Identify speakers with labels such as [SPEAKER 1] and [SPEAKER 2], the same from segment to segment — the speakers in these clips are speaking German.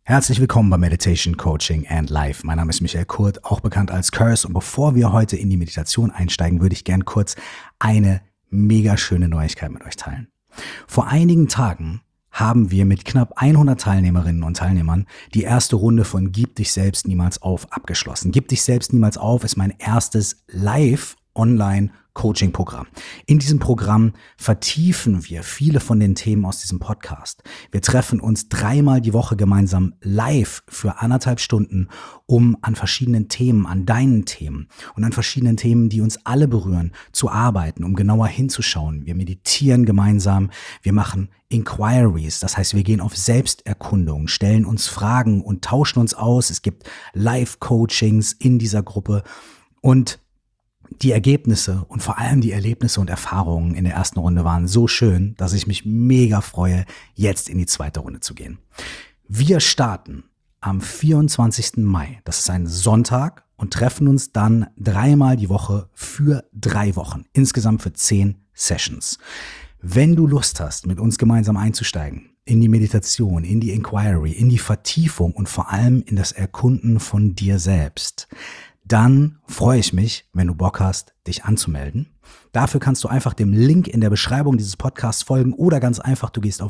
[SPEAKER 1] Herzlich willkommen bei Meditation, Coaching and Life. Mein Name ist Michael Kurt, auch bekannt als Curse. Und bevor wir heute in die Meditation einsteigen, würde ich gern kurz eine mega schöne Neuigkeit mit euch teilen. Vor einigen Tagen haben wir mit knapp 100 Teilnehmerinnen und Teilnehmern die erste Runde von Gib dich selbst niemals auf abgeschlossen. Gib dich selbst niemals auf ist mein erstes Live-Online-Coaching-Programm. In diesem Programm vertiefen wir viele von den Themen aus diesem Podcast. Wir treffen uns 3-mal die Woche gemeinsam live für 1,5 Stunden, um an verschiedenen Themen, an deinen Themen und an verschiedenen Themen, die uns alle berühren, zu arbeiten, um genauer hinzuschauen. Wir meditieren gemeinsam, wir machen Inquiries, das heißt, wir gehen auf Selbsterkundung, stellen uns Fragen und tauschen uns aus. Es gibt Live-Coachings in dieser Gruppe und die Ergebnisse und vor allem die Erlebnisse und Erfahrungen in der ersten Runde waren so schön, dass ich mich mega freue, jetzt in die zweite Runde zu gehen. Wir starten am 24. Mai, das ist ein Sonntag, und treffen uns dann 3-mal die Woche für 3 Wochen, insgesamt für 10 Sessions. Wenn du Lust hast, mit uns gemeinsam einzusteigen, in die Meditation, in die Inquiry, in die Vertiefung und vor allem in das Erkunden von dir selbst, dann freue ich mich, wenn du Bock hast, dich anzumelden. Dafür kannst du einfach dem Link in der Beschreibung dieses Podcasts folgen oder ganz einfach, du gehst auf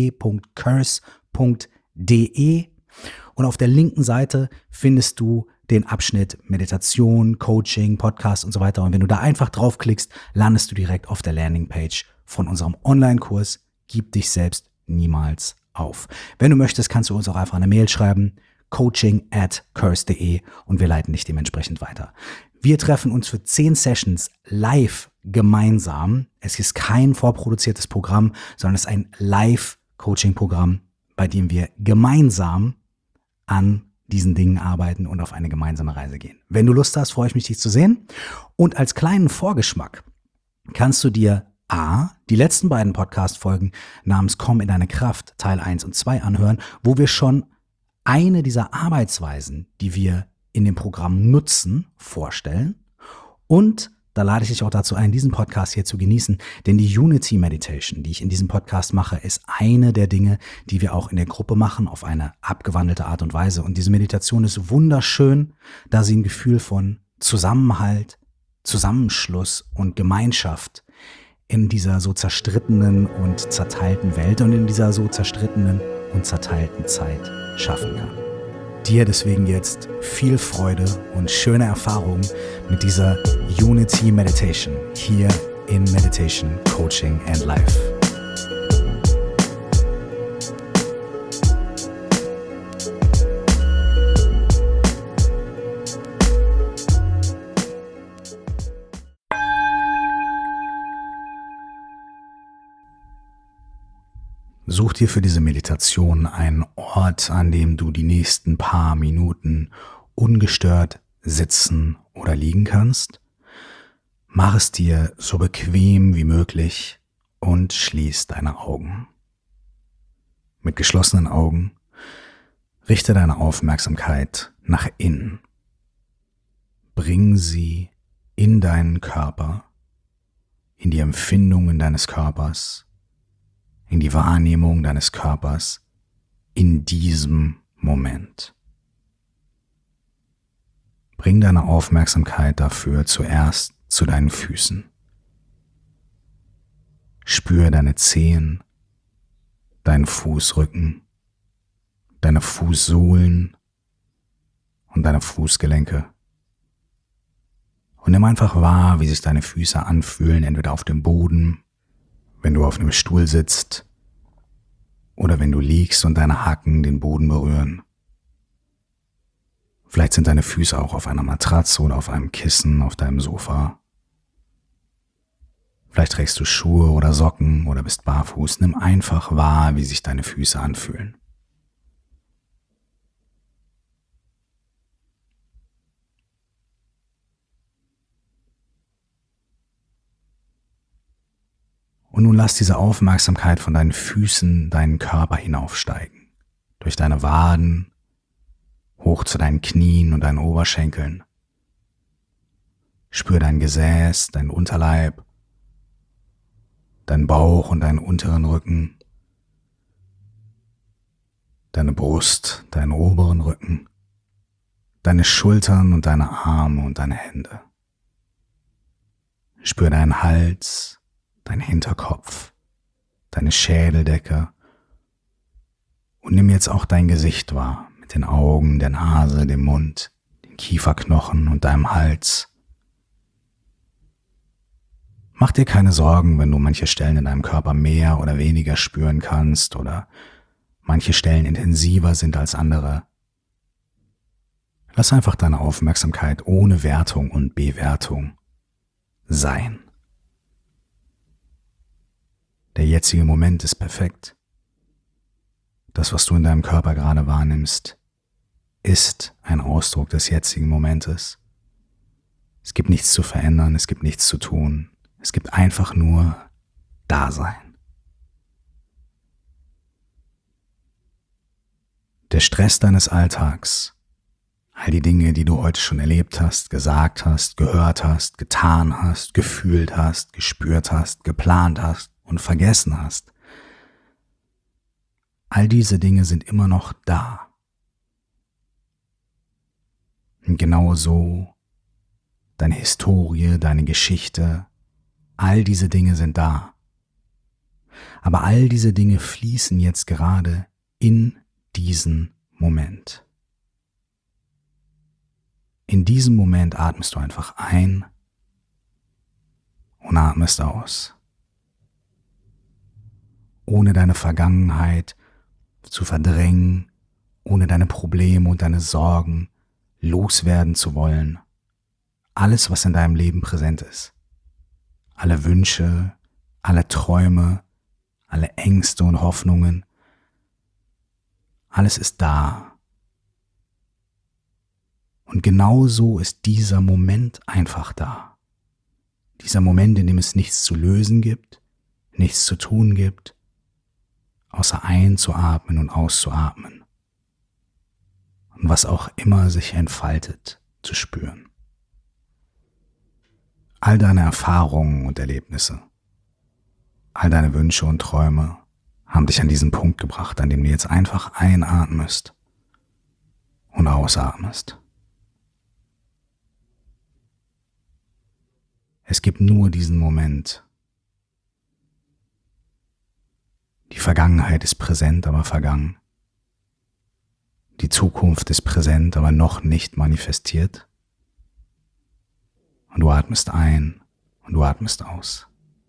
[SPEAKER 1] www.curse.de und auf der linken Seite findest du den Abschnitt Meditation, Coaching, Podcast und so weiter. Und wenn du da einfach draufklickst, landest du direkt auf der Landingpage von unserem Online-Kurs Gib dich selbst niemals auf. Wenn du möchtest, kannst du uns auch einfach eine Mail schreiben, coaching@curse.de, und wir leiten dich dementsprechend weiter. Wir treffen uns für 10 Sessions live gemeinsam. Es ist kein vorproduziertes Programm, sondern es ist ein Live-Coaching-Programm, bei dem wir gemeinsam an diesen Dingen arbeiten und auf eine gemeinsame Reise gehen. Wenn du Lust hast, freue ich mich, dich zu sehen. Und als kleinen Vorgeschmack kannst du dir die letzten beiden Podcast-Folgen namens Komm in deine Kraft, Teil 1 und 2 anhören, wo wir schon eine dieser Arbeitsweisen, die wir in dem Programm nutzen, vorstellen. Und da lade ich dich auch dazu ein, diesen Podcast hier zu genießen, denn die Unity Meditation, die ich in diesem Podcast mache, ist eine der Dinge, die wir auch in der Gruppe machen, auf eine abgewandelte Art und Weise. Und diese Meditation ist wunderschön, da sie ein Gefühl von Zusammenhalt, Zusammenschluss und Gemeinschaft in dieser so zerstrittenen und zerteilten Welt und in dieser so zerstrittenen und zerteilten Zeit schaffen kann. Dir deswegen jetzt viel Freude und schöne Erfahrungen mit dieser Unity Meditation hier in Meditation, Coaching and Life. Such dir für diese Meditation einen Ort, an dem du die nächsten paar Minuten ungestört sitzen oder liegen kannst. Mach es dir so bequem wie möglich und schließ deine Augen. Mit geschlossenen Augen richte deine Aufmerksamkeit nach innen. Bring sie in deinen Körper, in die Empfindungen deines Körpers, in die Wahrnehmung deines Körpers in diesem Moment. Bring deine Aufmerksamkeit dafür zuerst zu deinen Füßen. Spür deine Zehen, deinen Fußrücken, deine Fußsohlen und deine Fußgelenke. Und nimm einfach wahr, wie sich deine Füße anfühlen, entweder auf dem Boden, wenn du auf einem Stuhl sitzt oder wenn du liegst und deine Hacken den Boden berühren. Vielleicht sind deine Füße auch auf einer Matratze oder auf einem Kissen auf deinem Sofa. Vielleicht trägst du Schuhe oder Socken oder bist barfuß. Nimm einfach wahr, wie sich deine Füße anfühlen. Und nun lass diese Aufmerksamkeit von deinen Füßen deinen Körper hinaufsteigen. Durch deine Waden, hoch zu deinen Knien und deinen Oberschenkeln. Spür dein Gesäß, deinen Unterleib, deinen Bauch und deinen unteren Rücken, deine Brust, deinen oberen Rücken, deine Schultern und deine Arme und deine Hände. Spür deinen Hals, deinen Hinterkopf, deine Schädeldecke und nimm jetzt auch dein Gesicht wahr, mit den Augen, der Nase, dem Mund, den Kieferknochen und deinem Hals. Mach dir keine Sorgen, wenn du manche Stellen in deinem Körper mehr oder weniger spüren kannst oder manche Stellen intensiver sind als andere. Lass einfach deine Aufmerksamkeit ohne Wertung und Bewertung sein. Der jetzige Moment ist perfekt. Das, was du in deinem Körper gerade wahrnimmst, ist ein Ausdruck des jetzigen Momentes. Es gibt nichts zu verändern, es gibt nichts zu tun. Es gibt einfach nur Dasein. Der Stress deines Alltags, all die Dinge, die du heute schon erlebt hast, gesagt hast, gehört hast, getan hast, gefühlt hast, gespürt hast, geplant hast und vergessen hast, all diese Dinge sind immer noch da. Und genauso deine Historie, deine Geschichte, all diese Dinge sind da. Aber all diese Dinge fließen jetzt gerade in diesen Moment. In diesem Moment atmest du einfach ein und atmest aus. Ohne deine Vergangenheit zu verdrängen, ohne deine Probleme und deine Sorgen loswerden zu wollen. Alles, was in deinem Leben präsent ist. Alle Wünsche, alle Träume, alle Ängste und Hoffnungen. Alles ist da. Und genau so ist dieser Moment einfach da. Dieser Moment, in dem es nichts zu lösen gibt, nichts zu tun gibt, außer einzuatmen und auszuatmen. Und was auch immer sich entfaltet, zu spüren. All deine Erfahrungen und Erlebnisse, all deine Wünsche und Träume haben dich an diesen Punkt gebracht, an dem du jetzt einfach einatmest und ausatmest. Es gibt nur diesen Moment. Die Vergangenheit ist präsent, aber vergangen. Die Zukunft ist präsent, aber noch nicht manifestiert. Und du atmest ein und du atmest aus.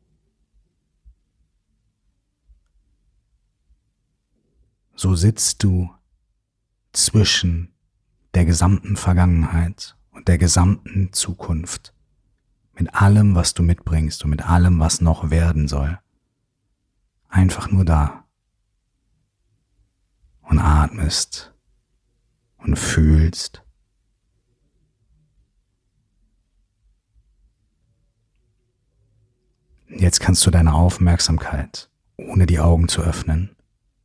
[SPEAKER 1] So sitzt du zwischen der gesamten Vergangenheit und der gesamten Zukunft. Mit allem, was du mitbringst und mit allem, was noch werden soll. Einfach nur da. Und atmest und fühlst. Jetzt kannst du deine Aufmerksamkeit, ohne die Augen zu öffnen,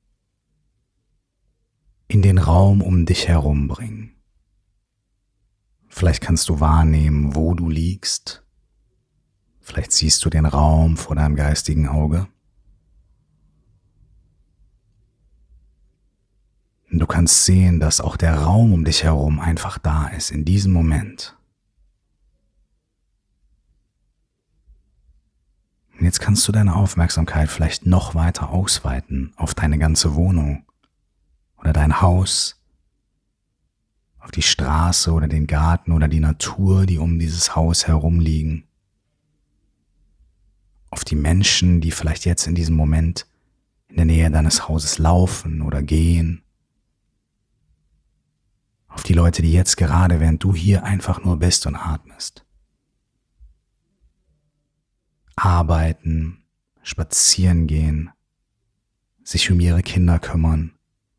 [SPEAKER 1] in den Raum um dich herum bringen. Vielleicht kannst du wahrnehmen, wo du liegst. Vielleicht siehst du den Raum vor deinem geistigen Auge. Und du kannst sehen, dass auch der Raum um dich herum einfach da ist, in diesem Moment. Und jetzt kannst du deine Aufmerksamkeit vielleicht noch weiter ausweiten auf deine ganze Wohnung oder dein Haus, auf die Straße oder den Garten oder die Natur, die um dieses Haus herum liegen, auf die Menschen, die vielleicht jetzt in diesem Moment in der Nähe deines Hauses laufen oder gehen, auf die Leute, die jetzt gerade, während du hier einfach nur bist und atmest, arbeiten, spazieren gehen, sich um ihre Kinder kümmern,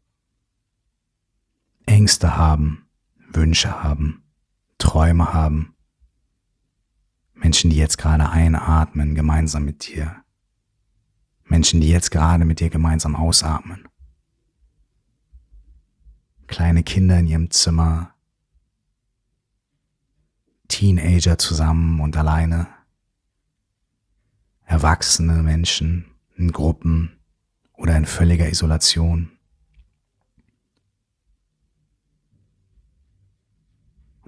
[SPEAKER 1] Ängste haben, Wünsche haben, Träume haben, Menschen, die jetzt gerade einatmen, gemeinsam mit dir, Menschen, die jetzt gerade mit dir gemeinsam ausatmen, kleine Kinder in ihrem Zimmer, Teenager zusammen und alleine, erwachsene Menschen in Gruppen oder in völliger Isolation.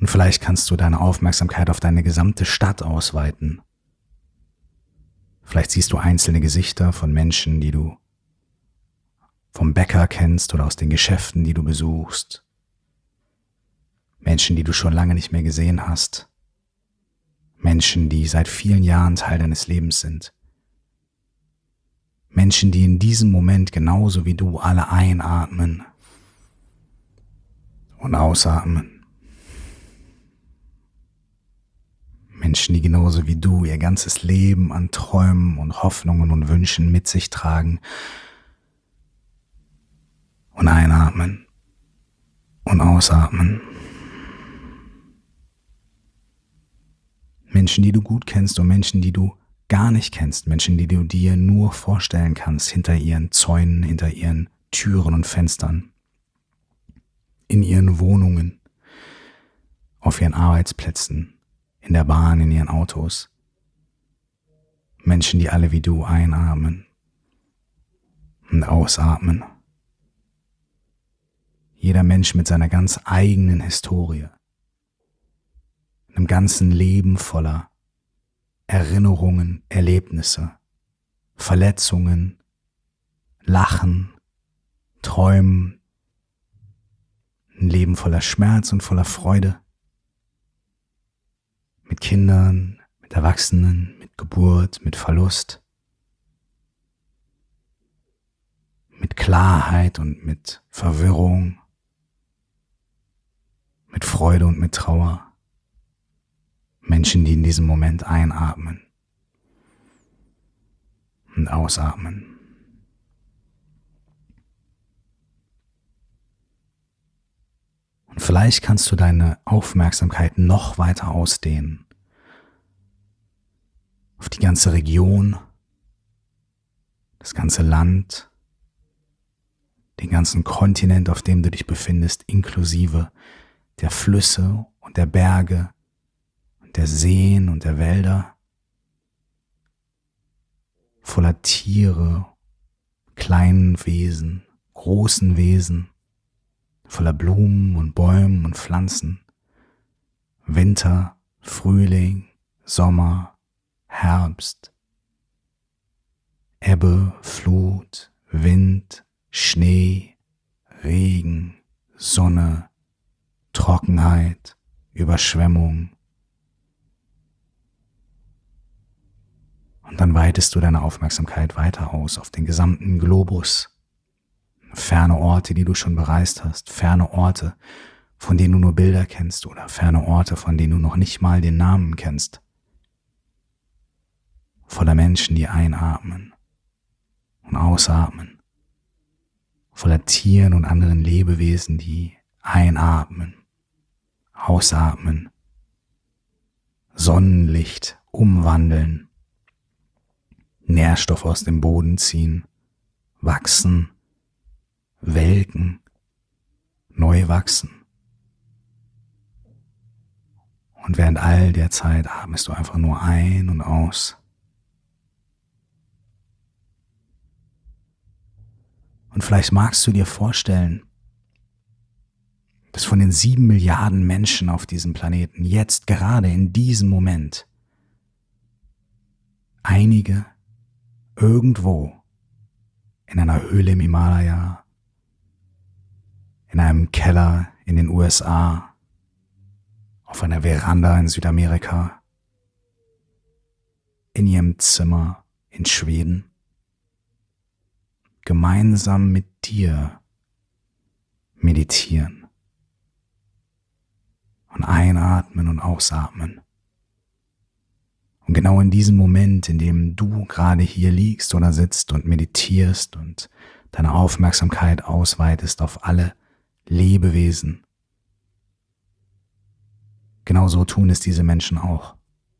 [SPEAKER 1] Und vielleicht kannst du deine Aufmerksamkeit auf deine gesamte Stadt ausweiten. Vielleicht siehst du einzelne Gesichter von Menschen, die du vom Bäcker kennst oder aus den Geschäften, die du besuchst. Menschen, die du schon lange nicht mehr gesehen hast. Menschen, die seit vielen Jahren Teil deines Lebens sind. Menschen, die in diesem Moment genauso wie du alle einatmen und ausatmen. Menschen, die genauso wie du ihr ganzes Leben an Träumen und Hoffnungen und Wünschen mit sich tragen und einatmen und ausatmen. Menschen, die du gut kennst und Menschen, die du gar nicht kennst, Menschen, die du dir nur vorstellen kannst, hinter ihren Zäunen, hinter ihren Türen und Fenstern, in ihren Wohnungen, auf ihren Arbeitsplätzen, in der Bahn, in ihren Autos. Menschen, die alle wie du einatmen und ausatmen. Jeder Mensch mit seiner ganz eigenen Historie, einem ganzen Leben voller Erinnerungen, Erlebnisse, Verletzungen, Lachen, Träumen, ein Leben voller Schmerz und voller Freude, mit Kindern, mit Erwachsenen, mit Geburt, mit Verlust, mit Klarheit und mit Verwirrung, mit Freude und mit Trauer. Menschen, die in diesem Moment einatmen und ausatmen. Und vielleicht kannst du deine Aufmerksamkeit noch weiter ausdehnen. Auf die ganze Region, das ganze Land, den ganzen Kontinent, auf dem du dich befindest, inklusive der Flüsse und der Berge, der Seen und der Wälder, voller Tiere, kleinen Wesen, großen Wesen, voller Blumen und Bäumen und Pflanzen, Winter, Frühling, Sommer, Herbst, Ebbe, Flut, Wind, Schnee, Regen, Sonne, Trockenheit, Überschwemmung. Und dann weitest du deine Aufmerksamkeit weiter aus auf den gesamten Globus. Ferne Orte, die du schon bereist hast, ferne Orte, von denen du nur Bilder kennst oder ferne Orte, von denen du noch nicht mal den Namen kennst. Voller Menschen, die einatmen und ausatmen. Voller Tieren und anderen Lebewesen, die einatmen, ausatmen, Sonnenlicht umwandeln, Nährstoffe aus dem Boden ziehen, wachsen, welken, neu wachsen. Und während all der Zeit atmest du einfach nur ein und aus. Und vielleicht magst du dir vorstellen, dass von den 7 Milliarden Menschen auf diesem Planeten jetzt gerade in diesem Moment einige irgendwo in einer Höhle im Himalaya, in einem Keller in den USA, auf einer Veranda in Südamerika, in ihrem Zimmer in Schweden, gemeinsam mit dir meditieren und einatmen und ausatmen. Und genau in diesem Moment, in dem du gerade hier liegst oder sitzt und meditierst und deine Aufmerksamkeit ausweitest auf alle Lebewesen, genau so tun es diese Menschen auch.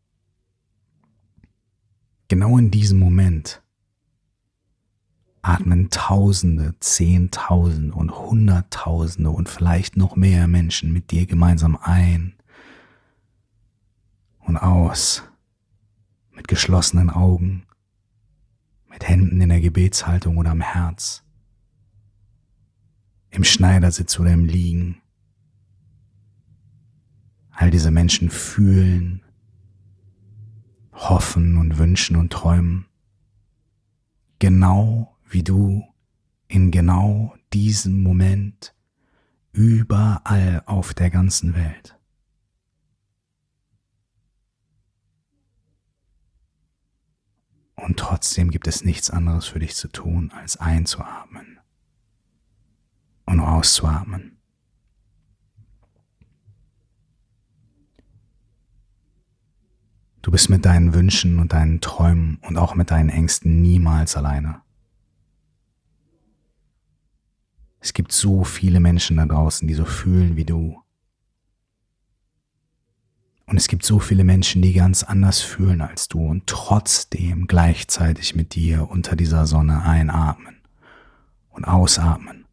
[SPEAKER 1] Genau in diesem Moment atmen Tausende, Zehntausende und Hunderttausende und vielleicht noch mehr Menschen mit dir gemeinsam ein und aus, mit geschlossenen Augen, mit Händen in der Gebetshaltung oder am Herz, im Schneidersitz oder im Liegen, All diese Menschen fühlen, hoffen und wünschen und träumen, genau wie du in genau diesem Moment überall auf der ganzen Welt. Und trotzdem gibt es nichts anderes für dich zu tun, als einzuatmen und auszuatmen. Du bist mit deinen Wünschen und deinen Träumen und auch mit deinen Ängsten niemals alleine. Es gibt so viele Menschen da draußen, die so fühlen wie du. Und es gibt so viele Menschen, die ganz anders fühlen als du und trotzdem gleichzeitig mit dir unter dieser Sonne einatmen und ausatmen.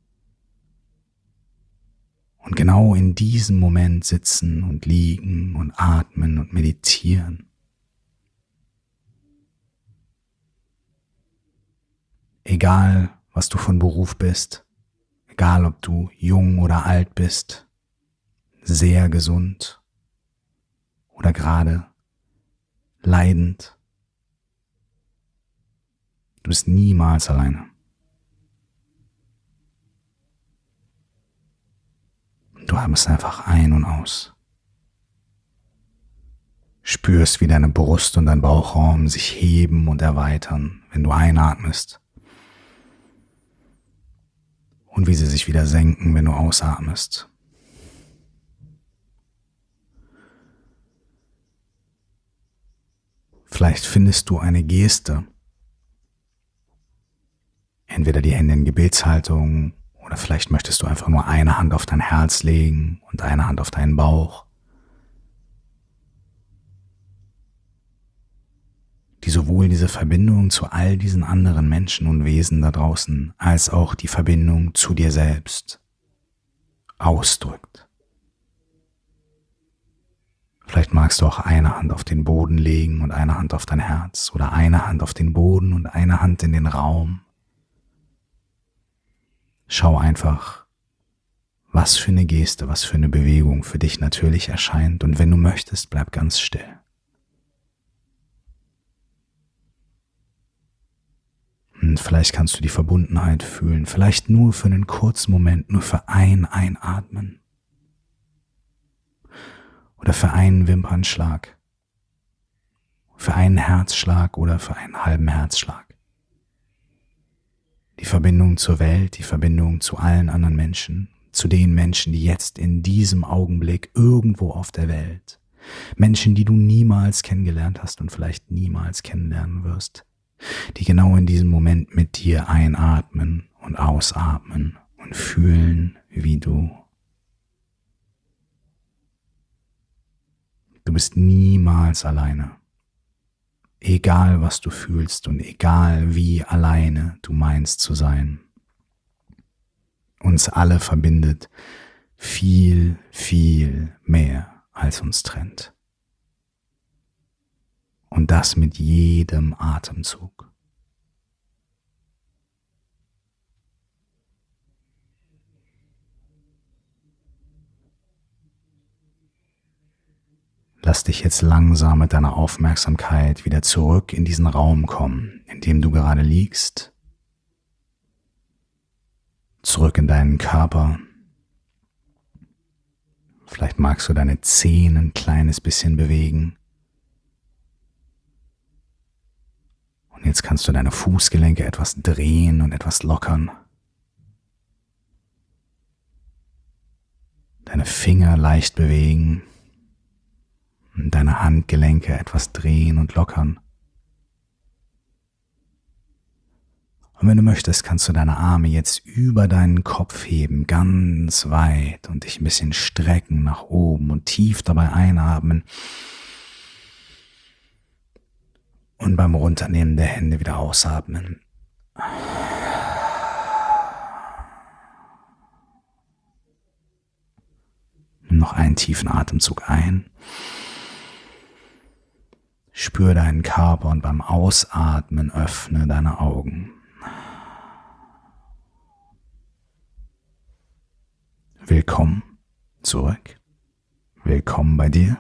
[SPEAKER 1] Und genau in diesem Moment sitzen und liegen und atmen und meditieren. Egal, was du von Beruf bist, egal ob du jung oder alt bist, sehr gesund oder gerade leidend, du bist niemals alleine. Du atmest einfach ein und aus. Spürst, wie deine Brust und dein Bauchraum sich heben und erweitern, wenn du einatmest. Und wie sie sich wieder senken, wenn du ausatmest. Vielleicht findest du eine Geste, entweder die Hände in Gebetshaltung oder vielleicht möchtest du einfach nur eine Hand auf dein Herz legen und eine Hand auf deinen Bauch, die sowohl diese Verbindung zu all diesen anderen Menschen und Wesen da draußen als auch die Verbindung zu dir selbst ausdrückt. Vielleicht magst du auch eine Hand auf den Boden legen und eine Hand auf dein Herz oder eine Hand auf den Boden und eine Hand in den Raum. Schau einfach, was für eine Geste, was für eine Bewegung für dich natürlich erscheint und wenn du möchtest, bleib ganz still. Und vielleicht kannst du die Verbundenheit fühlen, vielleicht nur für einen kurzen Moment, nur für ein Einatmen. Oder für einen Wimpernschlag, für einen Herzschlag oder für einen halben Herzschlag. Die Verbindung zur Welt, die Verbindung zu allen anderen Menschen, zu den Menschen, die jetzt in diesem Augenblick irgendwo auf der Welt, Menschen, die du niemals kennengelernt hast und vielleicht niemals kennenlernen wirst, die genau in diesem Moment mit dir einatmen und ausatmen und fühlen, wie du. Du bist niemals alleine. Egal, was du fühlst und egal, wie alleine du meinst zu sein. Uns alle verbindet viel, viel mehr, als uns trennt. Und das mit jedem Atemzug. Lass dich jetzt langsam mit deiner Aufmerksamkeit wieder zurück in diesen Raum kommen, in dem du gerade liegst. Zurück in deinen Körper. Vielleicht magst du deine Zehen ein kleines bisschen bewegen. Und jetzt kannst du deine Fußgelenke etwas drehen und etwas lockern. Deine Finger leicht bewegen. Und deine Handgelenke etwas drehen und lockern. Und wenn du möchtest, kannst du deine Arme jetzt über deinen Kopf heben, ganz weit und dich ein bisschen strecken nach oben und tief dabei einatmen. Und beim Runternehmen der Hände wieder ausatmen. Nimm noch einen tiefen Atemzug ein. Spür deinen Körper und beim Ausatmen öffne deine Augen. Willkommen zurück. willkommen bei dir.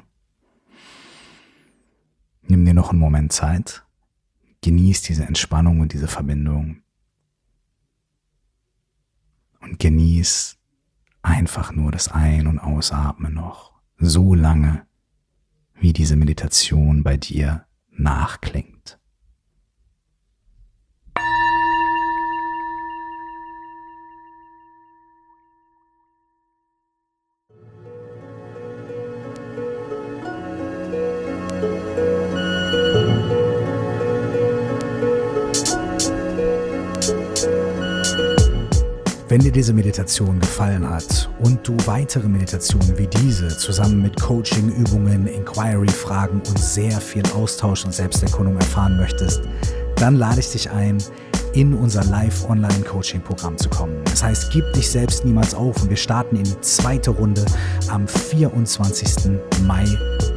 [SPEAKER 1] Nimm dir noch einen Moment Zeit, genieß diese Entspannung und diese Verbindung und genieß einfach nur das Ein- und Ausatmen noch so lange, wie diese Meditation bei dir nachklingt. Wenn dir diese Meditation gefallen hat und du weitere Meditationen wie diese zusammen mit Coaching-Übungen, Inquiry-Fragen und sehr viel Austausch und Selbsterkundung erfahren möchtest, dann lade ich dich ein, in unser Live-Online-Coaching-Programm zu kommen. Das heißt, gib dich selbst niemals auf und wir starten in die zweite Runde am 24. Mai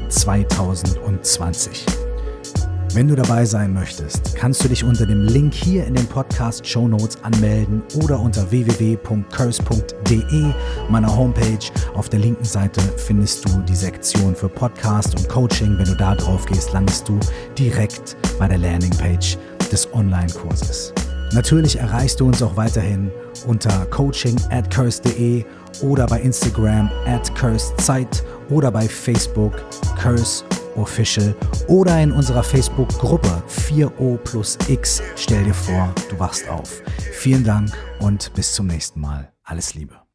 [SPEAKER 1] 2020. Wenn du dabei sein möchtest, kannst du dich unter dem Link hier in den Podcast-Shownotes anmelden oder unter www.curse.de, meiner Homepage. Auf der linken Seite findest du die Sektion für Podcast und Coaching. Wenn du da drauf gehst, landest du direkt bei der Landingpage des Online-Kurses. Natürlich erreichst du uns auch weiterhin unter coaching@curse.de oder bei Instagram @cursezeit oder bei Facebook Curse Official oder in unserer Facebook-Gruppe 4O+X. Stell dir vor, du wachst auf. Vielen Dank und bis zum nächsten Mal. Alles Liebe.